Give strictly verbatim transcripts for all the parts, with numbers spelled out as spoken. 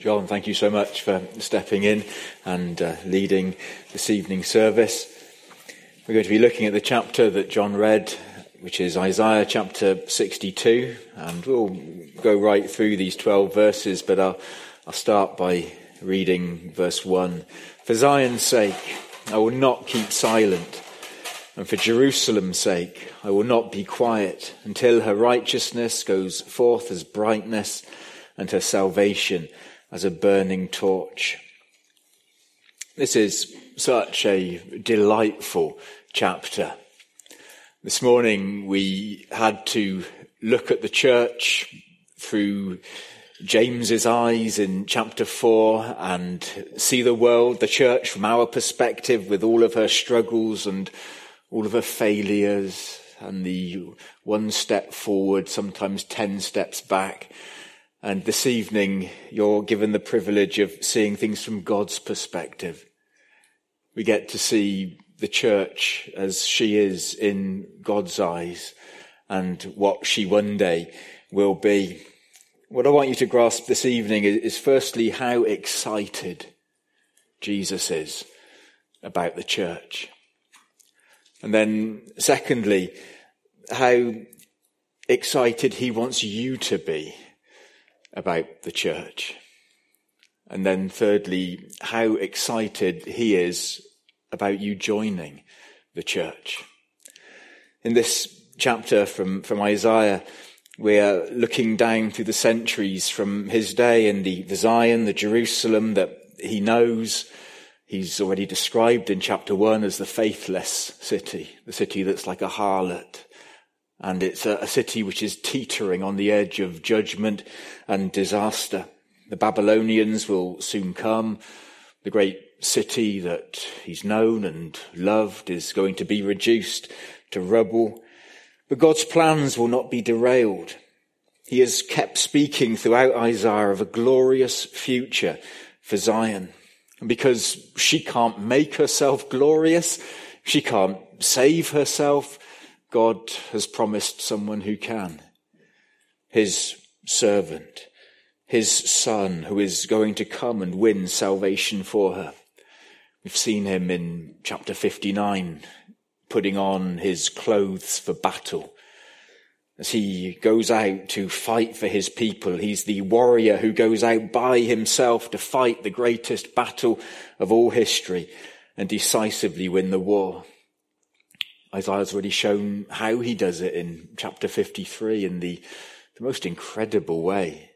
John, thank you so much for stepping in and uh, leading this evening service. We're going to be looking at the chapter that John read, which is Isaiah chapter sixty-two, and we'll go right through these twelve verses, but I'll, I'll start by reading verse one. For Zion's sake, I will not keep silent, and for Jerusalem's sake, I will not be quiet until her righteousness goes forth as brightness and her salvation as a burning torch. This is such a delightful chapter. This morning we had to look at the church through James's eyes in chapter four and see the world, the church from our perspective with all of her struggles and all of her failures and the one step forward, sometimes ten steps back. And this evening, you're given the privilege of seeing things from God's perspective. We get to see the church as she is in God's eyes and what she one day will be. What I want you to grasp this evening is, is firstly how excited Jesus is about the church. And then secondly, how excited he wants you to be about the church. And then thirdly, how excited he is about you joining the church. In this chapter from, from Isaiah, we're looking down through the centuries from his day in the, the Zion, the Jerusalem that he knows. He's already described in chapter one as the faithless city, the city that's like a harlot. And it's a, a city which is teetering on the edge of judgment and disaster. The Babylonians will soon come. The great city that he's known and loved is going to be reduced to rubble. But God's plans will not be derailed. He has kept speaking throughout Isaiah of a glorious future for Zion. And because she can't make herself glorious, she can't save herself, God has promised someone who can. His servant, his son, who is going to come and win salvation for her. We've seen him in chapter fifty-nine, putting on his clothes for battle. As he goes out to fight for his people, he's the warrior who goes out by himself to fight the greatest battle of all history and decisively win the war. Isaiah's already shown how he does it in chapter fifty-three in the, the most incredible way.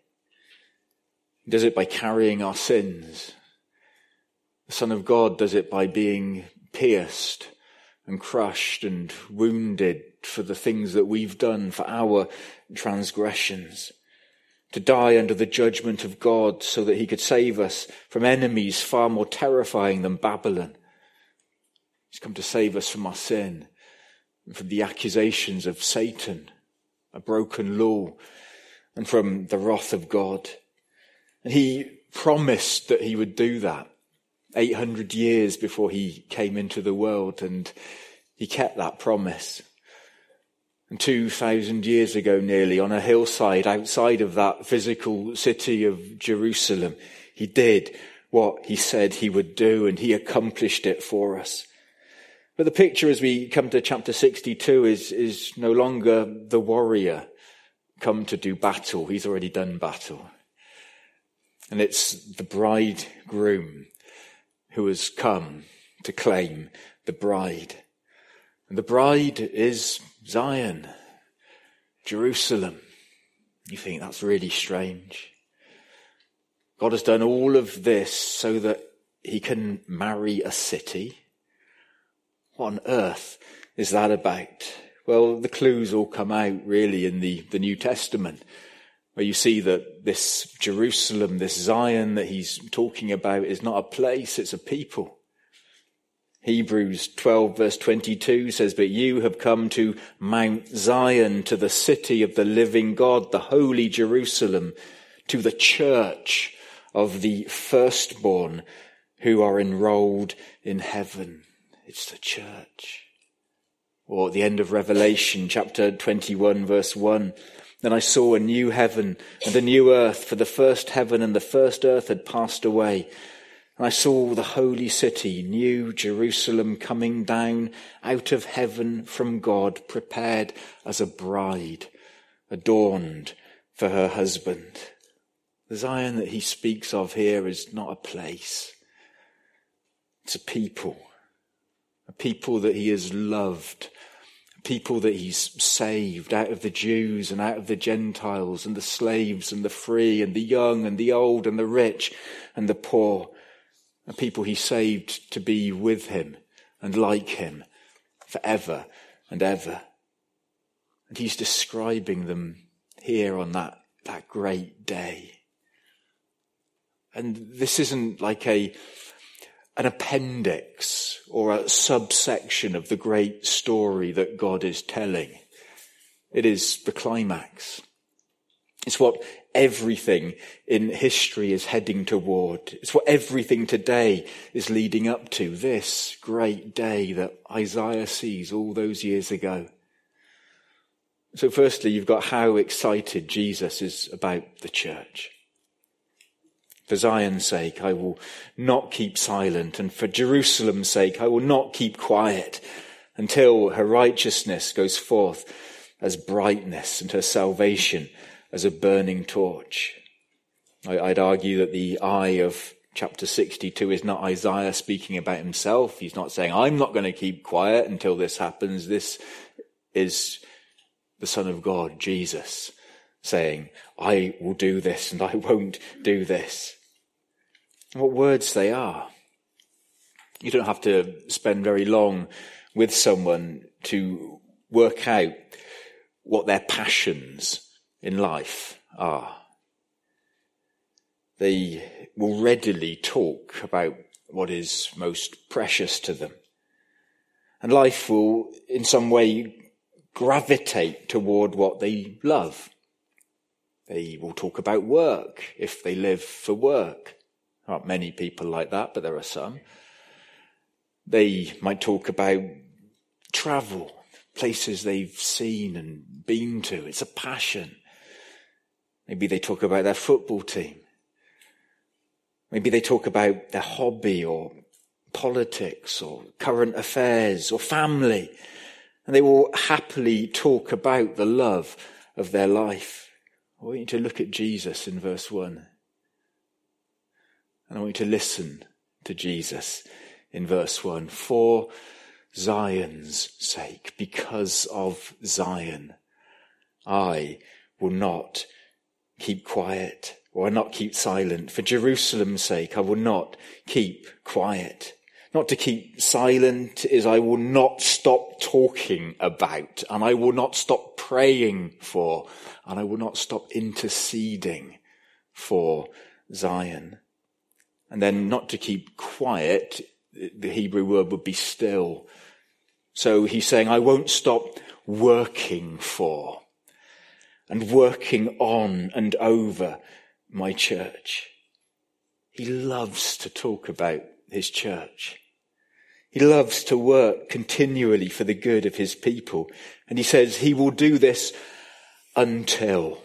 He does it by carrying our sins. The Son of God does it by being pierced and crushed and wounded for the things that we've done, for our transgressions. To die under the judgment of God so that he could save us from enemies far more terrifying than Babylon. He's come to save us from our sin, from the accusations of Satan, a broken law, and from the wrath of God. And he promised that he would do that eight hundred years before he came into the world, and he kept that promise. And two thousand years ago nearly, on a hillside outside of that physical city of Jerusalem, he did what he said he would do, and he accomplished it for us. But the picture as we come to chapter sixty-two is, is no longer the warrior come to do battle. He's already done battle. And it's the bridegroom who has come to claim the bride. And the bride is Zion, Jerusalem. You think that's really strange. God has done all of this so that he can marry a city. What on earth is that about? Well, the clues all come out really in the, the New Testament, where you see that this Jerusalem, this Zion that he's talking about is not a place, it's a people. Hebrews twelve verse twenty-two says, "But you have come to Mount Zion, to the city of the living God, the holy Jerusalem, to the church of the firstborn who are enrolled in heaven." It's the church. Or at the end of Revelation, chapter twenty-one, verse one, Then I saw a new heaven and a new earth, for the first heaven and the first earth had passed away. And I saw the holy city, New Jerusalem, coming down out of heaven from God, prepared as a bride, adorned for her husband. The Zion that he speaks of here is not a place. It's a people. A people that he has loved. A people that he's saved out of the Jews and out of the Gentiles and the slaves and the free and the young and the old and the rich and the poor. A people he saved to be with him and like him forever and ever. And he's describing them here on that, that great day. And this isn't like a an appendix or a subsection of the great story that God is telling. It is the climax. It's what everything in history is heading toward. It's what everything today is leading up to, this great day that Isaiah sees all those years ago. So firstly, you've got how excited Jesus is about the church. For Zion's sake, I will not keep silent, and for Jerusalem's sake, I will not keep quiet until her righteousness goes forth as brightness and her salvation as a burning torch. I, I'd argue that the I of chapter sixty-two is not Isaiah speaking about himself. He's not saying, I'm not going to keep quiet until this happens. This is the Son of God, Jesus, saying, I will do this and I won't do this. What words they are. You don't have to spend very long with someone to work out what their passions in life are. They will readily talk about what is most precious to them. And life will, in some way, gravitate toward what they love. They will talk about work if they live for work. There aren't many people like that, but there are some. They might talk about travel, places they've seen and been to. It's a passion. Maybe they talk about their football team. Maybe they talk about their hobby or politics or current affairs or family. And they will happily talk about the love of their life. I want you to look at Jesus in verse one. And I want you to listen to Jesus in verse one. For Zion's sake, because of Zion, I will not keep quiet, or not keep silent. For Jerusalem's sake, I will not keep quiet. Not to keep silent is I will not stop talking about, and I will not stop praying for, and I will not stop interceding for Zion. And then not to keep quiet, the Hebrew word would be still. So he's saying, I won't stop working for and working on and over my church. He loves to talk about his church. He loves to work continually for the good of his people. And he says he will do this until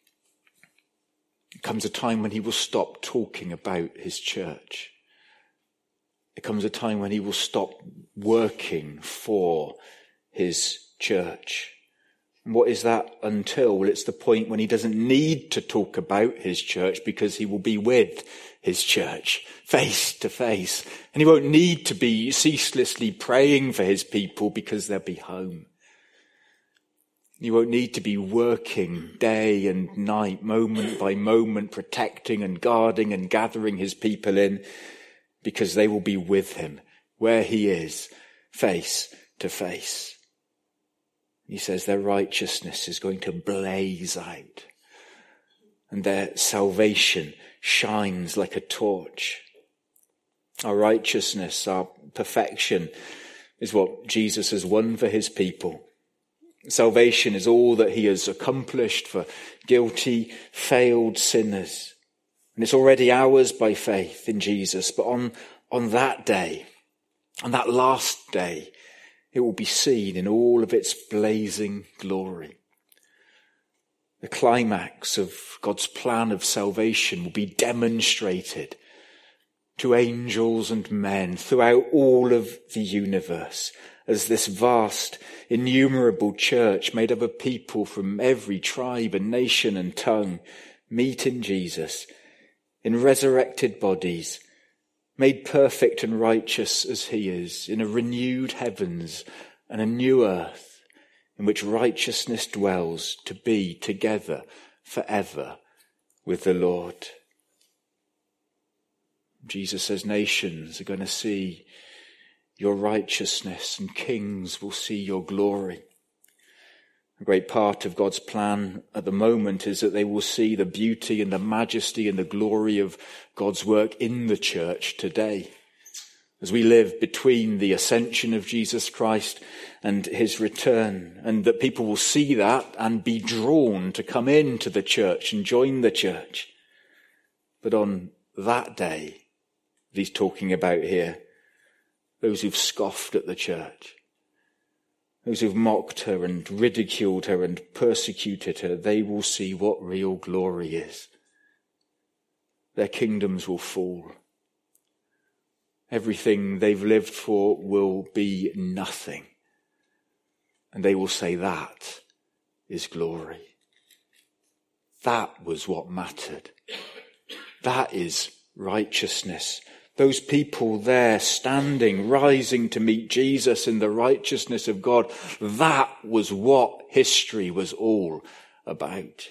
it comes a time when he will stop talking about his church. It comes a time when he will stop working for his church. And what is that until? Well, it's the point when he doesn't need to talk about his church because he will be with his church face to face. And he won't need to be ceaselessly praying for his people because they'll be home. You won't need to be working day and night, moment by moment, protecting and guarding and gathering his people in, because they will be with him where he is, face to face. He says their righteousness is going to blaze out, and their salvation shines like a torch. Our righteousness, our perfection, is what Jesus has won for his people. Salvation is all that he has accomplished for guilty, failed sinners. And it's already ours by faith in Jesus. But on, on that day, on that last day, it will be seen in all of its blazing glory. The climax of God's plan of salvation will be demonstrated to angels and men throughout all of the universe as this vast, innumerable church made up of people from every tribe and nation and tongue meet in Jesus in resurrected bodies, made perfect and righteous as he is, in a renewed heavens and a new earth in which righteousness dwells, to be together forever with the Lord. Jesus says nations are going to see your righteousness and kings will see your glory. A great part of God's plan at the moment is that they will see the beauty and the majesty and the glory of God's work in the church today, as we live between the ascension of Jesus Christ and his return, and that people will see that and be drawn to come into the church and join the church. But on that day that he's talking about here, those who've scoffed at the church, those who've mocked her and ridiculed her and persecuted her, they will see what real glory is. Their kingdoms will fall. Everything they've lived for will be nothing. And they will say that is glory. That was what mattered. That is righteousness. Those people there standing, rising to meet Jesus in the righteousness of God, that was what history was all about.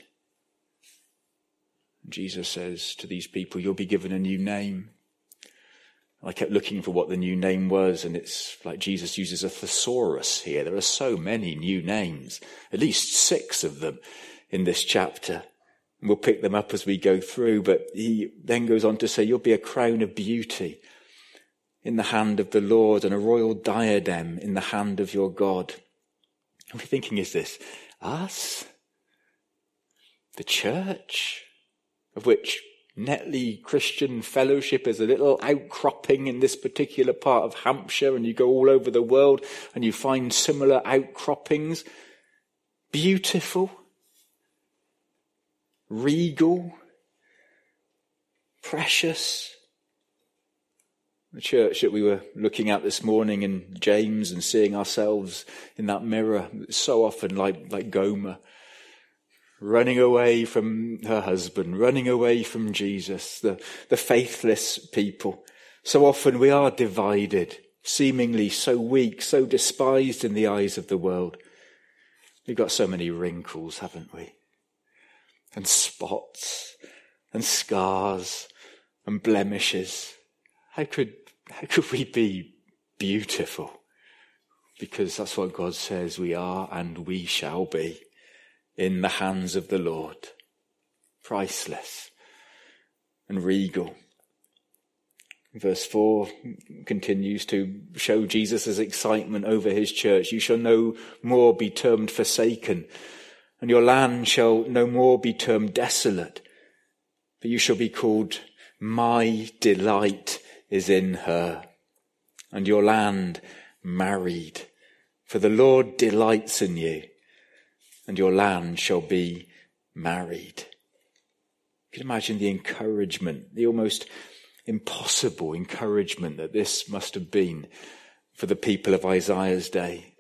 Jesus says to these people, you'll be given a new name. I kept looking for what the new name was, and it's like Jesus uses a thesaurus here. There are so many new names, at least six of them in this chapter. And we'll pick them up as we go through, but he then goes on to say, you'll be a crown of beauty in the hand of the Lord and a royal diadem in the hand of your God. And we're thinking, is this us? The church, of which Netley Christian Fellowship is a little outcropping in this particular part of Hampshire, and you go all over the world and you find similar outcroppings. Beautiful, regal, precious. The church that we were looking at this morning in James and seeing ourselves in that mirror, so often like, like Gomer, running away from her husband, running away from Jesus, the, the faithless people. So often we are divided, seemingly so weak, so despised in the eyes of the world. We've got so many wrinkles, haven't we? And spots and scars and blemishes. How could, how could we be beautiful? Because that's what God says we are and we shall be. In the hands of the Lord, priceless and regal. Verse four continues to show Jesus' excitement over his church. You shall no more be termed forsaken, and your land shall no more be termed desolate, but you shall be called, my delight is in her, and your land married, for the Lord delights in you. And your land shall be married. You can imagine the encouragement, the almost impossible encouragement that this must have been for the people of Isaiah's day.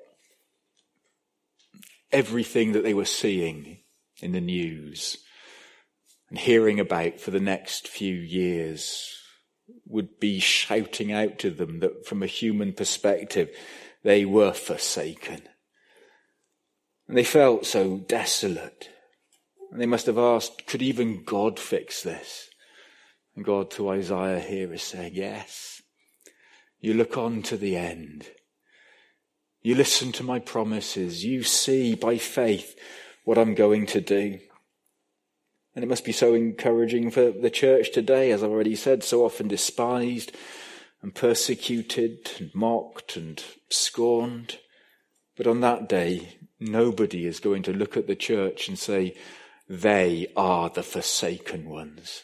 Everything that they were seeing in the news and hearing about for the next few years would be shouting out to them that from a human perspective, they were forsaken. And they felt so desolate. And they must have asked, could even God fix this? And God to Isaiah here is saying, yes. You look on to the end. You listen to my promises. You see by faith what I'm going to do. And it must be so encouraging for the church today, as I've already said, so often despised and persecuted and mocked and scorned. But on that day, nobody is going to look at the church and say, they are the forsaken ones.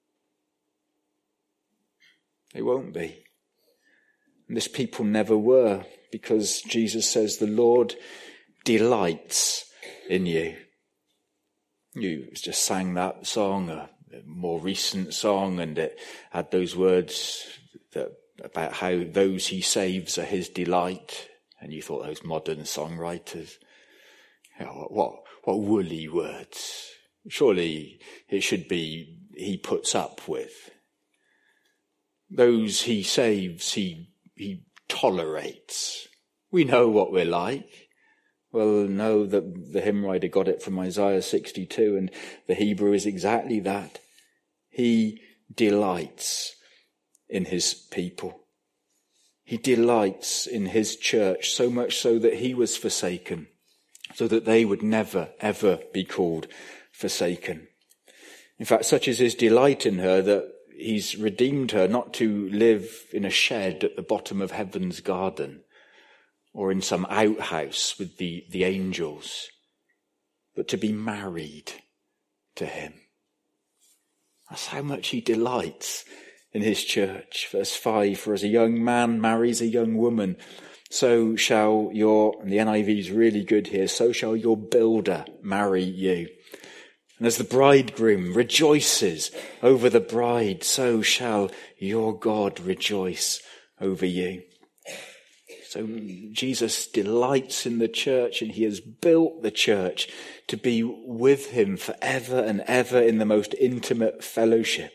They won't be. And this people never were, because Jesus says the Lord delights in you. You just sang that song, a more recent song, and it had those words that, about how those he saves are his delight. And you thought, those modern songwriters, you know, what, what, what woolly words. Surely it should be he puts up with. Those he saves, he, he tolerates. We know what we're like. Well, no, the, the hymn writer got it from Isaiah sixty-two, and the Hebrew is exactly that. He delights in his people. He delights in his church, so much so that he was forsaken, so that they would never, ever be called forsaken. In fact, such is his delight in her that he's redeemed her not to live in a shed at the bottom of heaven's garden, or in some outhouse with the, the angels, but to be married to him. That's how much he delights in his church. Verse five, for as a young man marries a young woman, so shall your, and the N I V is really good here, so shall your builder marry you. And as the bridegroom rejoices over the bride, so shall your God rejoice over you. So Jesus delights in the church, and he has built the church to be with him forever and ever in the most intimate fellowship.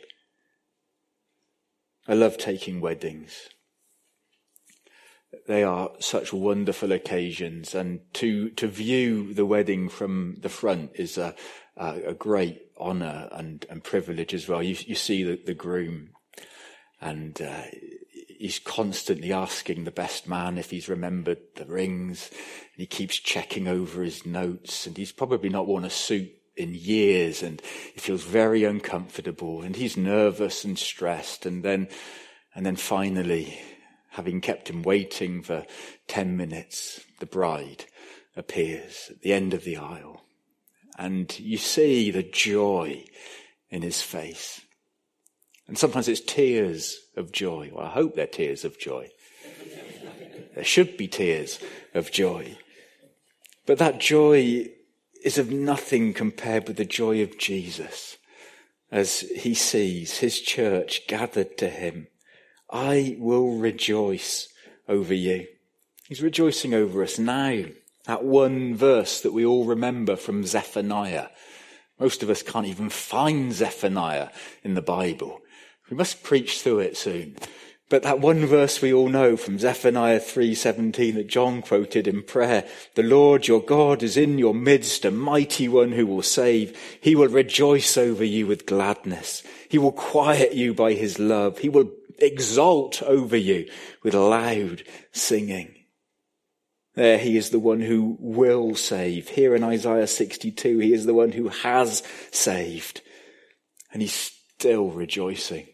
I love taking weddings. They are such wonderful occasions, and to, to view the wedding from the front is a, a, a great honour and, and privilege as well. You, you see the, the groom, and uh, he's constantly asking the best man if he's remembered the rings, and he keeps checking over his notes, and he's probably not worn a suit in years, and he feels very uncomfortable, and he's nervous and stressed, and then and then finally, having kept him waiting for ten minutes, the bride appears at the end of the aisle, and you see the joy in his face. And sometimes it's tears of joy. Well, I hope they're tears of joy. There should be tears of joy. But that joy is of nothing compared with the joy of Jesus as he sees his church gathered to him. I will rejoice over you. He's rejoicing over us now. That one verse that we all remember from Zephaniah. Most of us can't even find Zephaniah in the Bible. We must preach through it soon. But that one verse we all know from Zephaniah three seventeen that John quoted in prayer, the Lord your God is in your midst, a mighty one who will save. He will rejoice over you with gladness. He will quiet you by his love. He will exult over you with loud singing. There he is the one who will save. Here in Isaiah sixty-two, he is the one who has saved. And he's still rejoicing.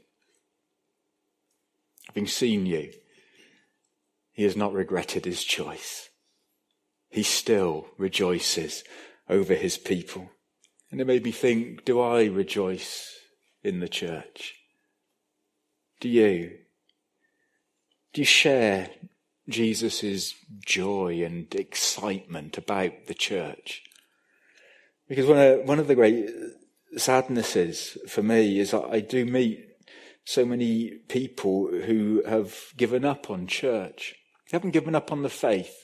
Having seen you, he has not regretted his choice. He still rejoices over his people. And it made me think, do I rejoice in the church? Do you? Do you share Jesus' joy and excitement about the church? Because one of, one of the great sadnesses for me is that I do meet so many people who have given up on church. They haven't given up on the faith,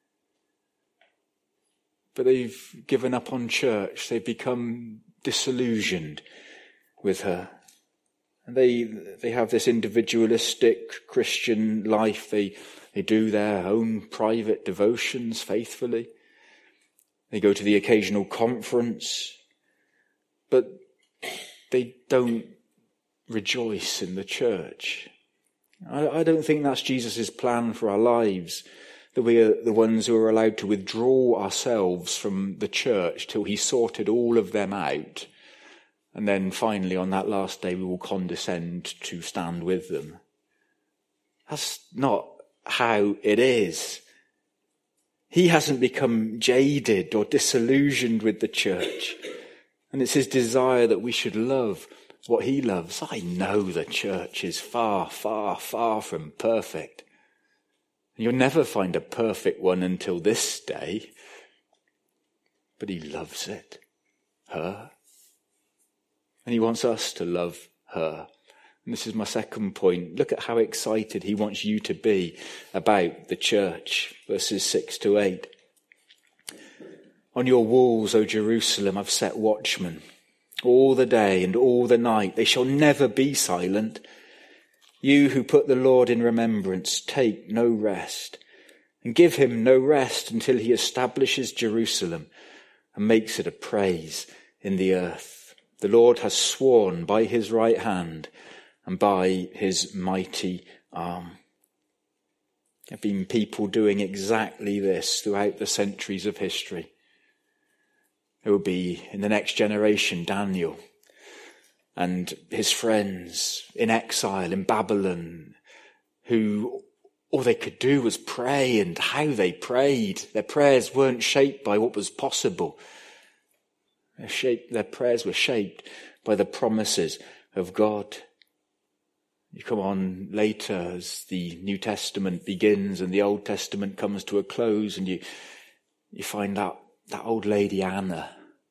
but they've given up on church. They've become disillusioned with her. And they they have this individualistic Christian life. They they do their own private devotions faithfully. They go to the occasional conference, but they don't rejoice in the church. I, I don't think that's Jesus' plan for our lives, that we are the ones who are allowed to withdraw ourselves from the church till he sorted all of them out. And then finally on that last day we will condescend to stand with them. That's not how it is. He hasn't become jaded or disillusioned with the church. And it's his desire that we should love what he loves. I know the church is far, far, far from perfect. You'll never find a perfect one until this day. But he loves it. her. And he wants us to love her. And this is my second point. Look at how excited he wants you to be about the church. Verses six to eight. On your walls, O Jerusalem, I've set watchmen all the day and all the night. They shall never be silent. You who put the Lord in remembrance, take no rest, and give him no rest until he establishes Jerusalem and makes it a praise in the earth. The Lord has sworn by his right hand and by his mighty arm. There have been people doing exactly this throughout the centuries of history. There will be, in the next generation, Daniel and his friends in exile in Babylon, who all they could do was pray, and how they prayed. Their prayers weren't shaped by what was possible. Their, shaped, their prayers were shaped by the promises of God. You come on later as the New Testament begins and the Old Testament comes to a close, and you you find that, that old lady Anna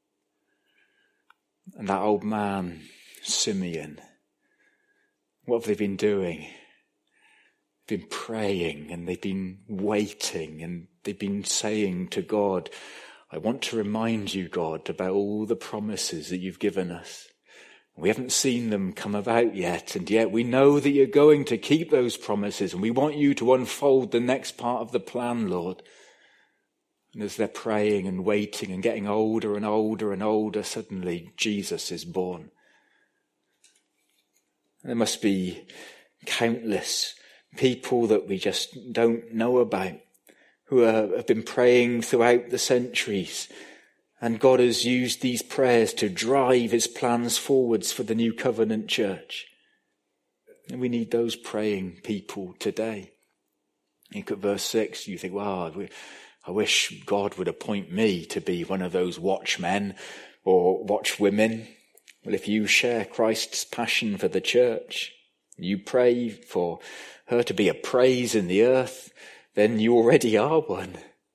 and that old man Simeon. What have they been doing? They've been praying, and they've been waiting, and they've been saying to God, I want to remind you, God, about all the promises that you've given us. We haven't seen them come about yet, and yet we know that you're going to keep those promises, and we want you to unfold the next part of the plan, Lord. And as they're praying and waiting and getting older and older and older, suddenly Jesus is born. There must be countless people that we just don't know about who are, have been praying throughout the centuries. And God has used these prayers to drive his plans forwards for the New Covenant church. And we need those praying people today. Look at verse six. You think, wow, I wish God would appoint me to be one of those watchmen or watchwomen. Well, if you share Christ's passion for the church, you pray for her to be a praise in the earth, then you already are one.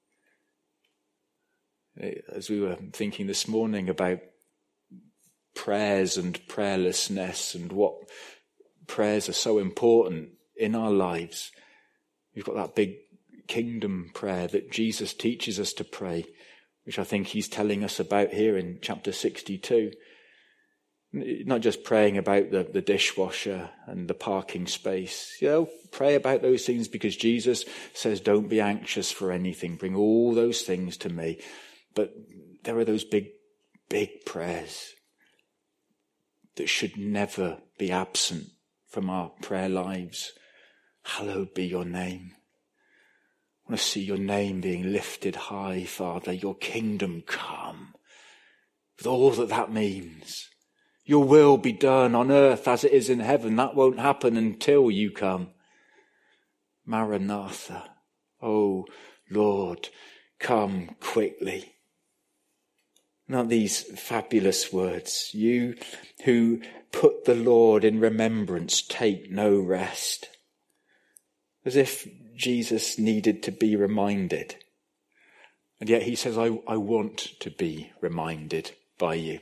As we were thinking this morning about prayers and prayerlessness and what prayers are so important in our lives, we've got that big kingdom prayer that Jesus teaches us to pray, which I think he's telling us about here in chapter sixty-two. Not just praying about the, the dishwasher and the parking space. You know, pray about those things because Jesus says, don't be anxious for anything. Bring all those things to me. But there are those big, big prayers that should never be absent from our prayer lives. Hallowed be your name. I want to see your name being lifted high, Father. Your kingdom come. With all that that means. Your will be done on earth as it is in heaven. That won't happen until you come. Maranatha. Oh, Lord, come quickly. Not these fabulous words. You who put the Lord in remembrance, take no rest. As if Jesus needed to be reminded. And yet he says, I, I want to be reminded by you.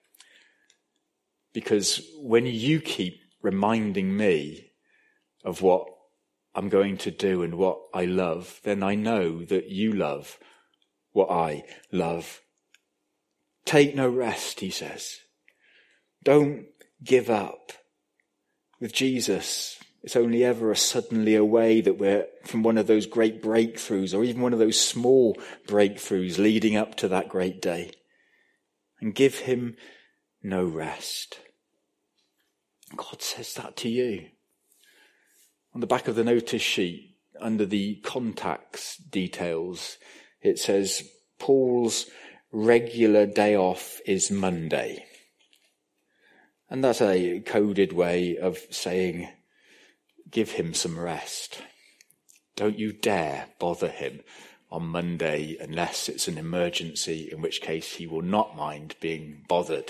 Because when you keep reminding me of what I'm going to do and what I love, then I know that you love what I love. Take no rest, he says. Don't give up. With Jesus, it's only ever a suddenly away that we're from one of those great breakthroughs or even one of those small breakthroughs leading up to that great day. And give him no rest. God says that to you. On the back of the notice sheet, under the contacts details, it says, Paul's regular day off is Monday. And that's a coded way of saying, give him some rest. Don't you dare bother him on Monday unless it's an emergency, in which case he will not mind being bothered.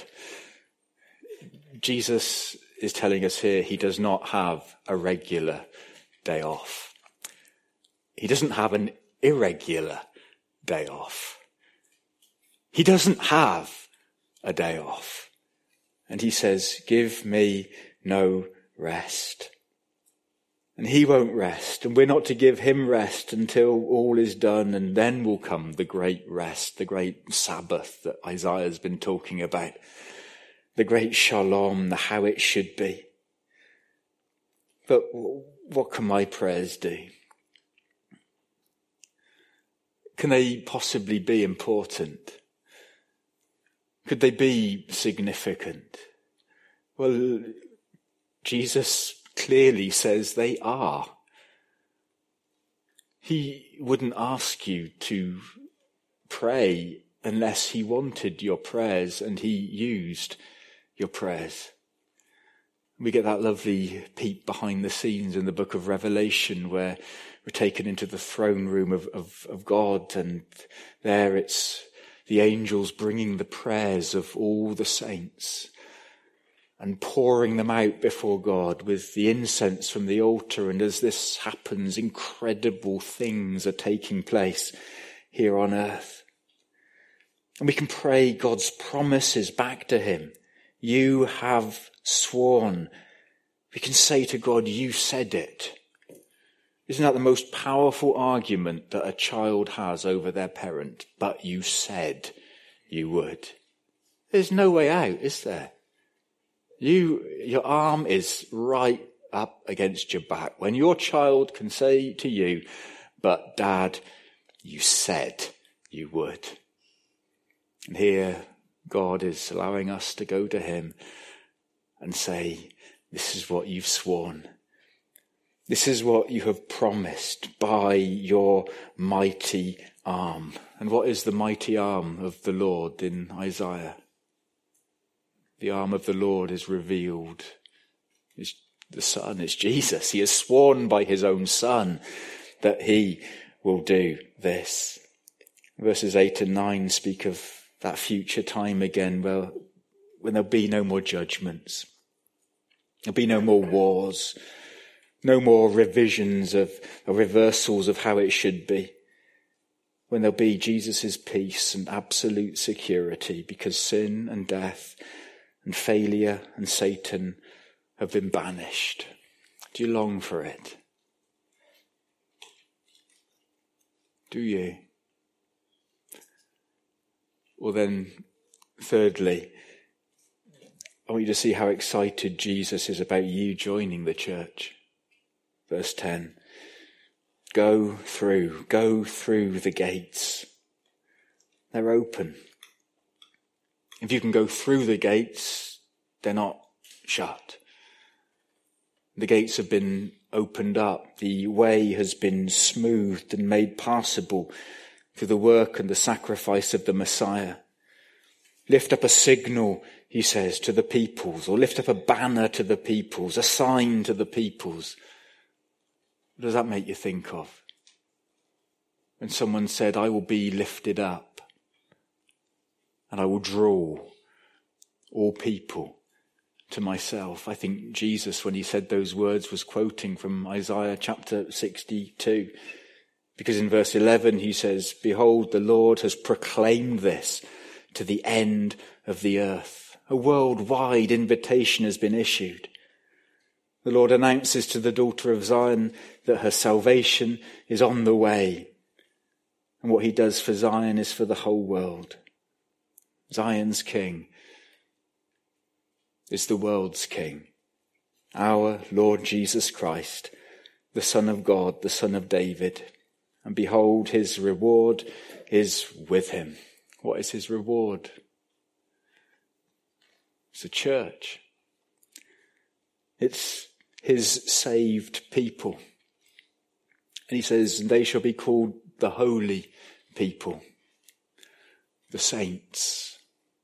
Jesus is telling us here he does not have a regular day off. He doesn't have an irregular day off. He doesn't have a day off. And he says, give me no rest. And he won't rest, and we're not to give him rest until all is done, and then will come the great rest, the great Sabbath that Isaiah's been talking about, the great shalom, the how it should be. But what can my prayers do? Can they possibly be important? Could they be significant? Well, Jesus clearly says they are. He wouldn't ask you to pray unless he wanted your prayers and he used your prayers. We get that lovely peek behind the scenes in the book of Revelation where we're taken into the throne room of, of, of God, and there it's the angels bringing the prayers of all the saints and pouring them out before God with the incense from the altar. And as this happens, incredible things are taking place here on earth. And we can pray God's promises back to him. You have sworn. We can say to God, you said it. Isn't that the most powerful argument that a child has over their parent? But you said you would. There's no way out, is there? You, your arm is right up against your back. When your child can say to you, but Dad, you said you would. And here God is allowing us to go to him and say, this is what you've sworn. This is what you have promised by your mighty arm. And what is the mighty arm of the Lord in Isaiah? The arm of the Lord is revealed. It's the Son, it's Jesus. He has sworn by his own Son that he will do this. Verses eight and nine speak of that future time again, where when there'll be no more judgments. There'll be no more wars. No more revisions of, or reversals of how it should be. When there'll be Jesus' peace and absolute security, because sin and death and failure and Satan have been banished. Do you long for it? Do you? Well then, thirdly, I want you to see how excited Jesus is about you joining the church. Verse ten, go through, go through the gates. They're open. If you can go through the gates, they're not shut. The gates have been opened up. The way has been smoothed and made passable through the work and the sacrifice of the Messiah. Lift up a signal, he says, to the peoples, or lift up a banner to the peoples, a sign to the peoples. What does that make you think of? When someone said, I will be lifted up and I will draw all people to myself. I think Jesus, when he said those words, was quoting from Isaiah chapter sixty-two. Because in verse eleven he says, behold, the Lord has proclaimed this to the end of the earth. A worldwide invitation has been issued. The Lord announces to the daughter of Zion that her salvation is on the way. And what he does for Zion is for the whole world. Zion's king is the world's king. Our Lord Jesus Christ, the Son of God, the Son of David. And behold, his reward is with him. What is his reward? It's a church. It's his saved people. And he says, they shall be called the holy people, the saints.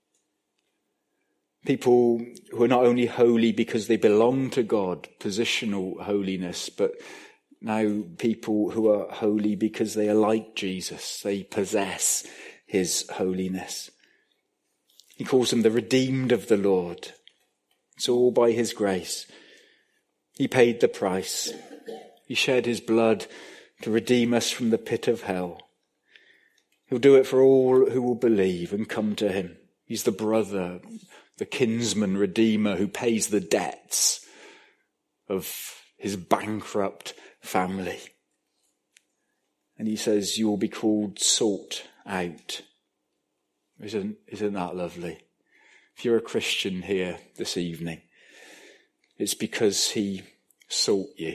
People who are not only holy because they belong to God, positional holiness, but now people who are holy because they are like Jesus. They possess his holiness. He calls them the redeemed of the Lord. It's all by his grace. He paid the price. He shed his blood to redeem us from the pit of hell. He'll do it for all who will believe and come to him. He's the brother, the kinsman redeemer who pays the debts of his bankrupt family. And he says, you will be called sought out. Isn't, isn't that lovely? If you're a Christian here this evening, it's because he sought you.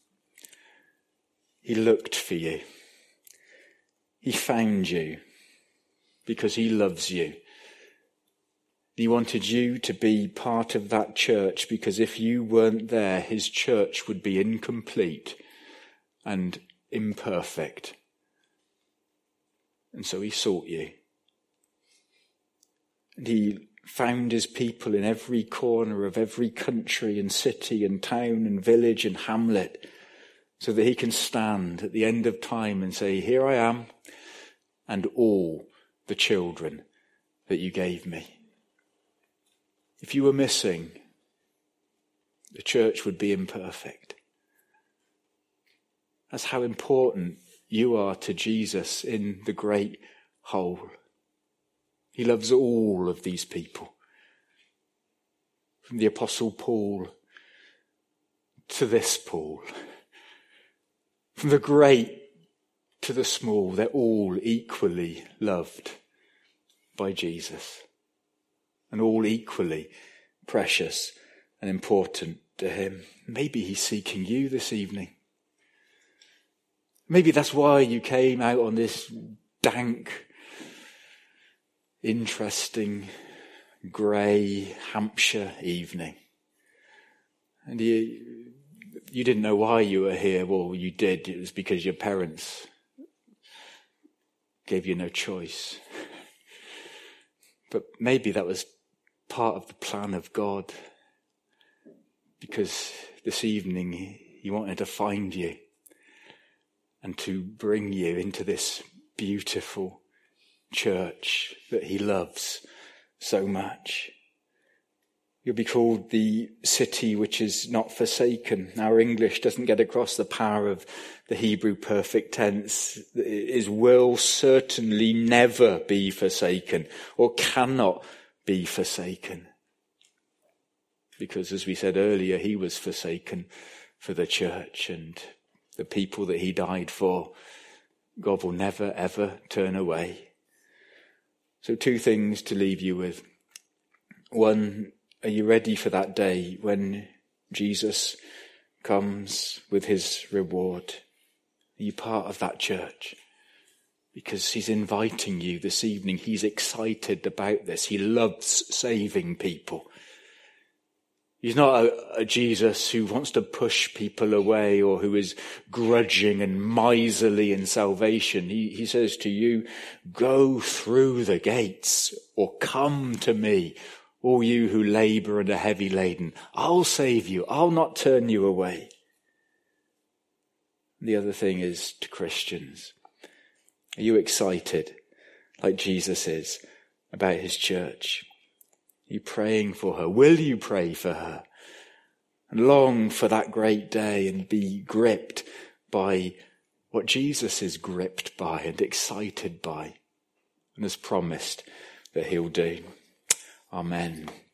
He looked for you. He found you because he loves you. He wanted you to be part of that church because if you weren't there, his church would be incomplete and imperfect. And so he sought you. And he found his people in every corner of every country and city and town and village and hamlet so that he can stand at the end of time and say, here I am and all the children that you gave me. If you were missing, the church would be imperfect. That's how important you are to Jesus in the great whole. He loves all of these people. From the Apostle Paul to this Paul. From the great to the small, they're all equally loved by Jesus. And all equally precious and important to him. Maybe he's seeking you this evening. Maybe that's why you came out on this dank, interesting, grey Hampshire evening. And you, you didn't know why you were here. Well, you did. It was because your parents gave you no choice. But maybe that was part of the plan of God. Because this evening he wanted to find you and to bring you into this beautiful church that he loves so much. You'll be called the city which is not forsaken. Our English doesn't get across the power of the Hebrew perfect tense. It will certainly never be forsaken or cannot be forsaken. Because as we said earlier, he was forsaken for the church and the people that he died for. God will never, ever turn away. So two things to leave you with. One, are you ready for that day when Jesus comes with his reward? Are you part of that church? Because he's inviting you this evening. He's excited about this. He loves saving people. He's not a, a Jesus who wants to push people away or who is grudging and miserly in salvation. He, he says to you, go through the gates or come to me, all you who labour and are heavy laden. I'll save you. I'll not turn you away. The other thing is to Christians. Are you excited, like Jesus is, about his church? Are you praying for her? Will you pray for her? And long for that great day and be gripped by what Jesus is gripped by and excited by and has promised that he'll do. Amen.